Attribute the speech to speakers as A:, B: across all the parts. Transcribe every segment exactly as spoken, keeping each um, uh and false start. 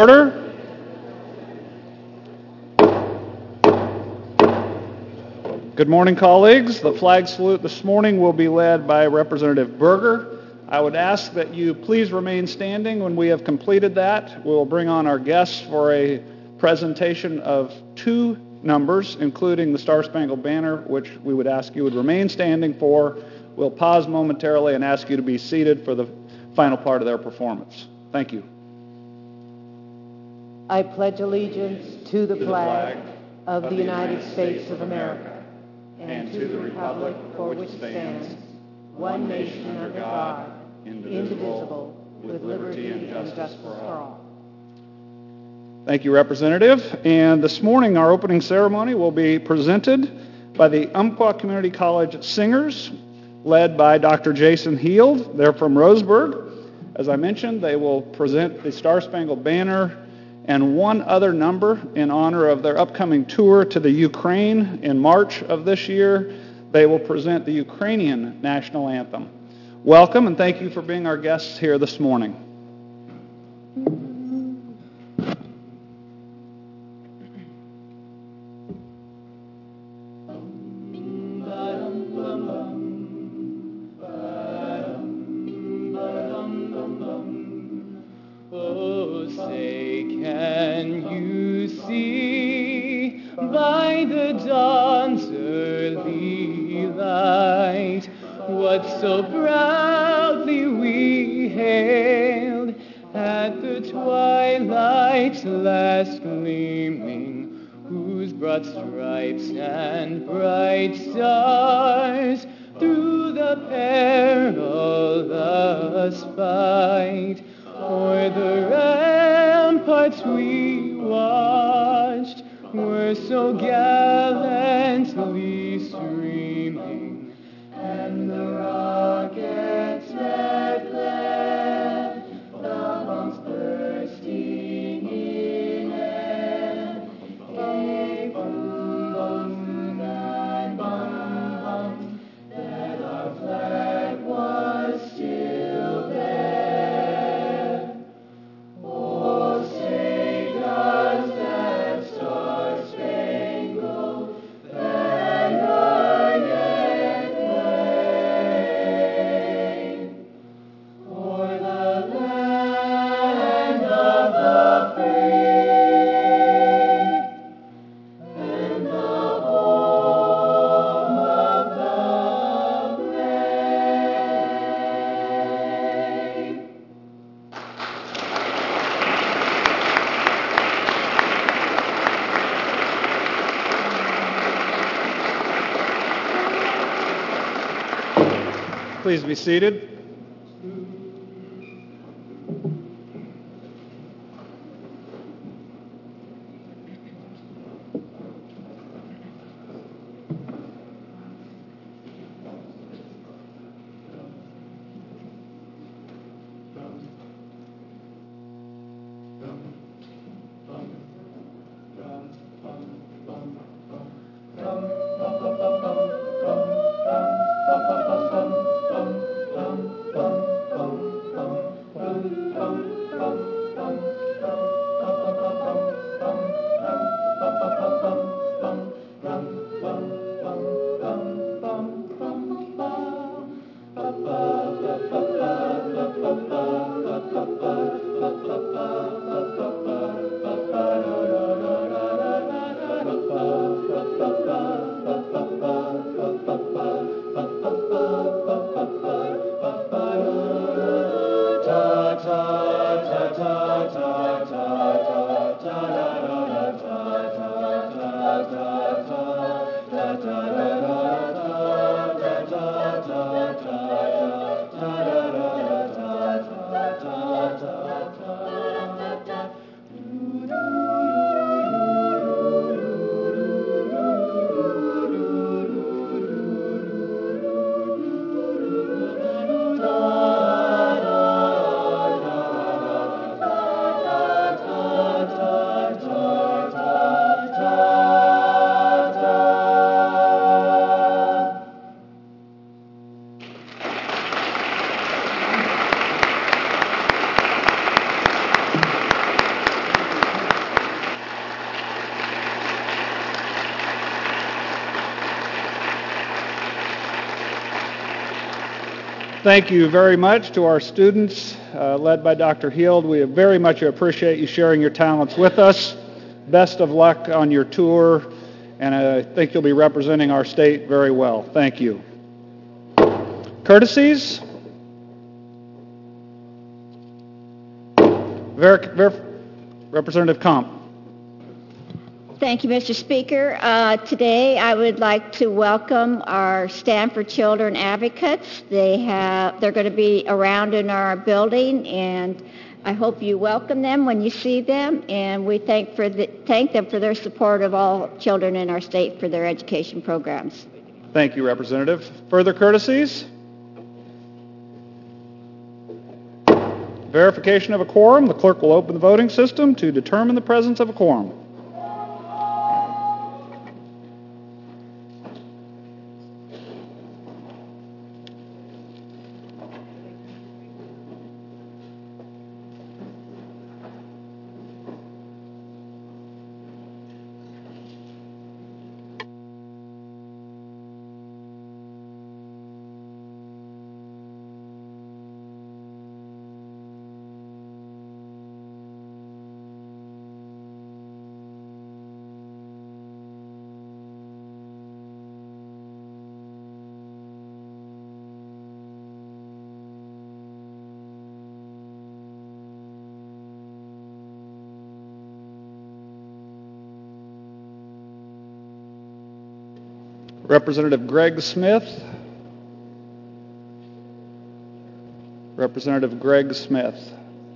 A: Order. Good morning, colleagues. The flag salute this morning will be led by Representative Berger. I would ask that you please remain standing. When we have completed that, we'll bring on our guests for a presentation of two numbers, including the Star Spangled Banner, which we would ask you would remain standing for. We'll pause momentarily and ask you to be seated for the final part of their performance. Thank you.
B: I pledge allegiance to the flag of the United States of America and to the republic for which it stands, one nation under God, indivisible, with liberty and justice for all.
A: Thank you, Representative. And this morning, our opening ceremony will be presented by the Umpqua Community College Singers, led by Doctor Jason Heald. They're from Roseburg. As I mentioned, they will present the Star Spangled Banner and one other number in honor of their upcoming tour to the Ukraine in March of this year. They will present the Ukrainian national anthem. Welcome, and thank you for being our guests here this morning.
C: Oh, say, can you see by the dawn's early light what so proudly we hailed at the twilight's last gleaming, whose broad stripes and bright stars through the perilous fight o'er the ramparts we watched were so gallantly streaming, and the rocket's red glare, the bombs bursting in air, gave boom, boom, and bum, bum, that our flag was still there. Oh, say does that star-spangled banner yet wave o'er the land of the free and the home of the brave?
A: Please be seated. Thank you very much to our students, uh, led by Doctor Heald. We very much appreciate you sharing your talents with us. Best of luck on your tour, and I think you'll be representing our state very well. Thank you. Courtesies. Ver- Ver- Representative Comp.
D: Thank you, Mister Speaker. Uh, today I would like to welcome our Stand for Children advocates. They have, they're going to be around in our building, and I hope you welcome them when you see them, and we thank, for the, thank them for their support of all children in our state for their education programs.
A: Thank you, Representative. Further courtesies? Verification of a quorum. The clerk will open the voting system to determine the presence of a quorum. Representative Greg Smith. Representative Greg Smith.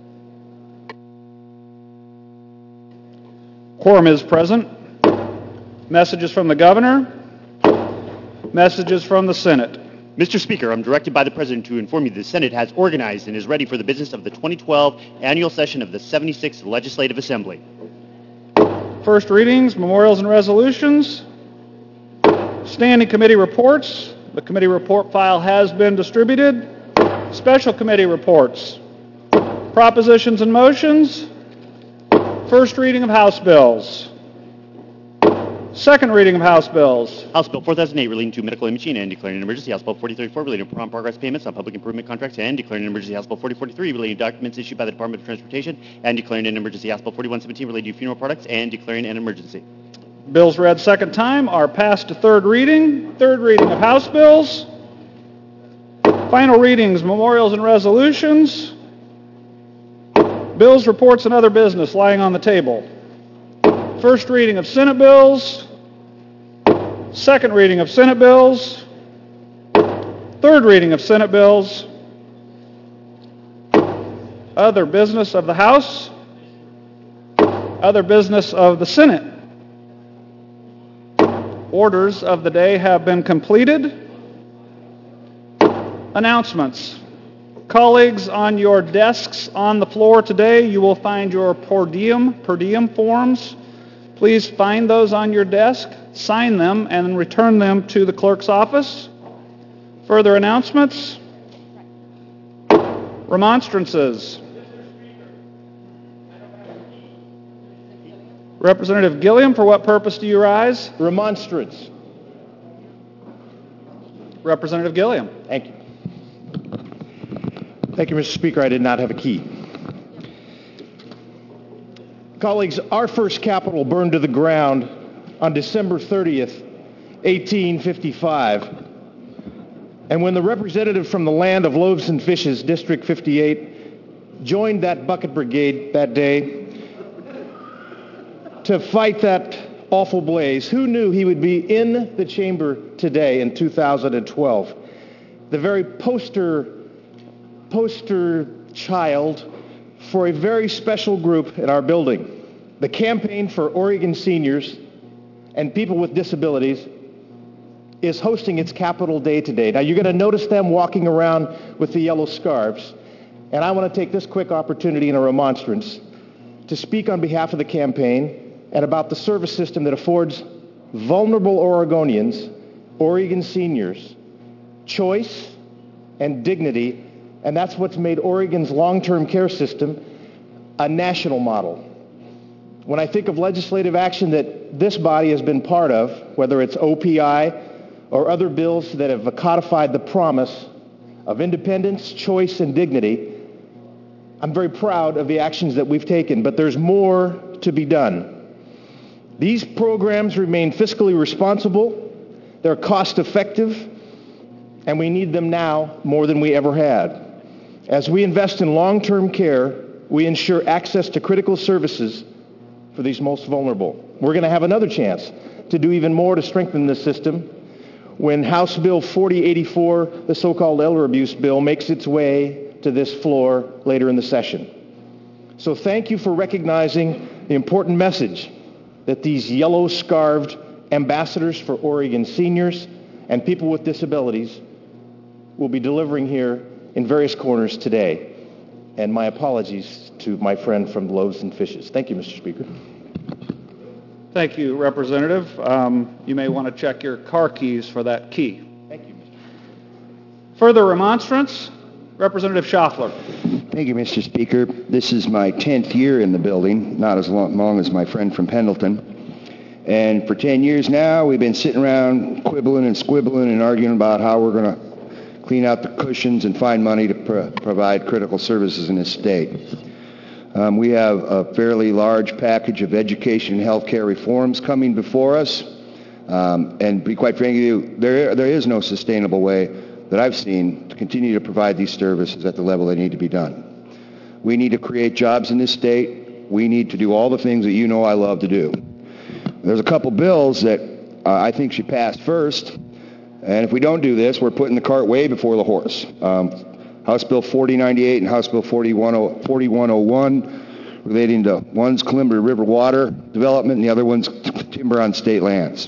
A: Quorum is present. Messages from the governor. Messages from the Senate.
E: Mister Speaker, I'm directed by the President to inform you the Senate has organized and is ready for the business of the twenty twelve annual session of the seventy-sixth Legislative Assembly.
A: First readings, memorials, and resolutions. Standing committee reports. The committee report file has been distributed. Special committee reports. Propositions and motions. First reading of House bills. Second reading of House bills.
E: House Bill four thousand eight relating to medical imaging and declaring an emergency. House Bill forty thirty-four relating to prompt progress payments on public improvement contracts and declaring an emergency. House Bill forty forty-three relating to documents issued by the Department of Transportation and declaring an emergency. House Bill forty-one seventeen relating to funeral products and declaring an emergency.
A: Bills read second time are passed to third reading. Third reading of House bills. Final readings, memorials, and resolutions. Bills, reports, and other business lying on the table. First reading of Senate bills. Second reading of Senate bills. Third reading of Senate bills. Other business of the House. Other business of the Senate. Orders of the day have been completed. Announcements. Colleagues, on your desks on the floor today, you will find your per diem, per diem forms. Please find those on your desk, sign them, and return them to the clerk's office. Further announcements. Remonstrances. Representative Gilliam, for what purpose do you rise?
F: Remonstrance.
A: Representative Gilliam.
F: Thank you. Thank you, Mister Speaker. I did not have a key. Colleagues, our first Capitol burned to the ground on December thirtieth, eighteen fifty-five. And when the representative from the land of loaves and fishes, District fifty-eight, joined that bucket brigade that day to fight that awful blaze, who knew he would be in the chamber today in two thousand twelve? The very poster, poster child for a very special group in our building. The Campaign for Oregon Seniors and People with Disabilities is hosting its Capitol Day today. Now, you're going to notice them walking around with the yellow scarves. And I want to take this quick opportunity in a remonstrance to speak on behalf of the campaign and about the service system that affords vulnerable Oregonians, Oregon seniors, choice and dignity, and that's what's made Oregon's long-term care system a national model. When I think of legislative action that this body has been part of, whether it's O P I or other bills that have codified the promise of independence, choice, and dignity, I'm very proud of the actions that we've taken, but there's more to be done. These programs remain fiscally responsible, they're cost-effective, and we need them now more than we ever had. As we invest in long-term care, we ensure access to critical services for these most vulnerable. We're going to have another chance to do even more to strengthen this system when House Bill forty eighty-four, the so-called elder abuse bill, makes its way to this floor later in the session. So thank you for recognizing the important message that these yellow-scarved ambassadors for Oregon seniors and people with disabilities will be delivering here in various corners today. And my apologies to my friend from Loaves and Fishes. Thank you, Mister Speaker.
A: Thank you, Representative. Um, you may want to check your car keys for that key.
F: Thank you, Mister
A: Further remonstrance? Representative Schaffler.
G: Thank you, Mister Speaker. This is my tenth year in the building, not as long, long as my friend from Pendleton. And for ten years now, we've been sitting around quibbling and squibbling and arguing about how we're going to clean out the cushions and find money to pro- provide critical services in this state. Um, we have a fairly large package of education and health care reforms coming before us. Um, and to be quite frank with you, there, there is no sustainable way that I've seen to continue to provide these services at the level they need to be done. We need to create jobs in this state. We need to do all the things that you know I love to do. There's a couple bills that uh, I think should pass first. And if we don't do this, we're putting the cart way before the horse. Um, House Bill forty ninety-eight and House Bill forty-one oh one relating to one's Columbia River water development and the other one's timber on state lands.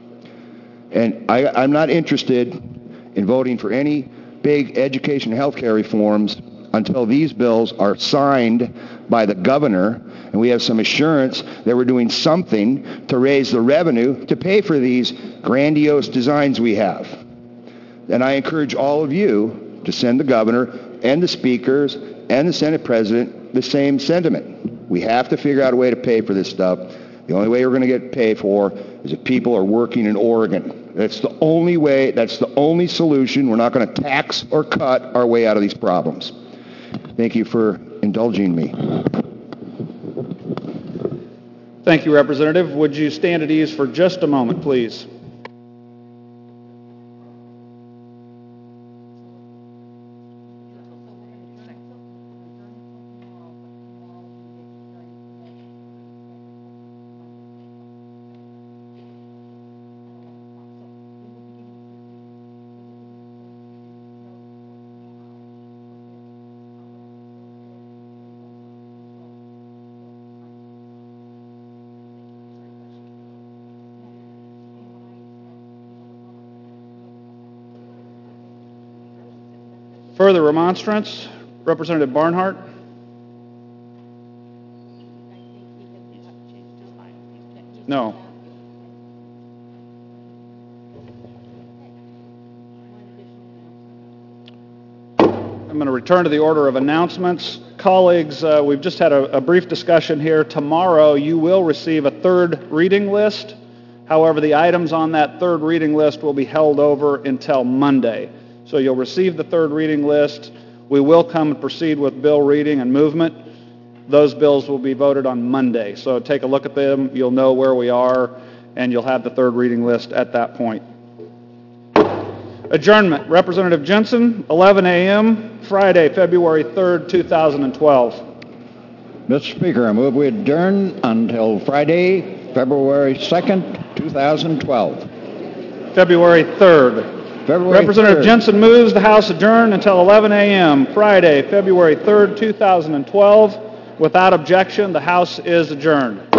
G: And I, I'm not interested in voting for any big education and health care reforms until these bills are signed by the governor and we have some assurance that we're doing something to raise the revenue to pay for these grandiose designs we have. And I encourage all of you to send the governor and the speakers and the Senate president the same sentiment. We have to figure out a way to pay for this stuff. The only way we're going to get paid for is if people are working in Oregon. That's the only way, that's the only solution. We're not going to tax or cut our way out of these problems. Thank you for indulging me.
A: Thank you, Representative. Would you stand at ease for just a moment, please? Further remonstrance? Representative Barnhart. No. I'm going to return to the order of announcements. Colleagues, uh, we've just had a, a brief discussion here. Tomorrow you will receive a third reading list. However, the items on that third reading list will be held over until Monday. So you'll receive the third reading list. We will come and proceed with bill reading and movement. Those bills will be voted on Monday. So take a look at them. You'll know where we are, and you'll have the third reading list at that point. Adjournment. Representative Jensen, eleven a.m., Friday, February third, two thousand twelve.
H: Mister Speaker, I move we adjourn until Friday, February second, two thousand twelve.
A: February third.
H: February
A: Representative
H: third.
A: Jensen moves the House adjourn until eleven a.m., Friday, February third, two thousand twelve. Without objection, the House is adjourned.